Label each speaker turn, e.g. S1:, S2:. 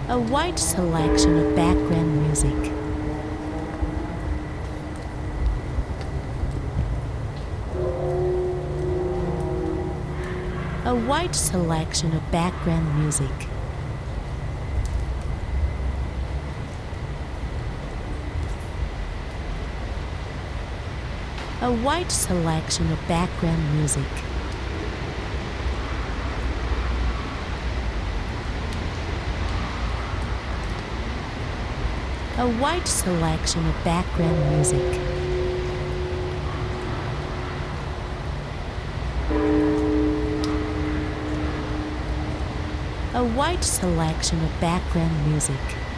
S1: A wide selection of background music. A wide selection of background music. A wide selection of background music. A wide selection of background music. A wide selection of background music.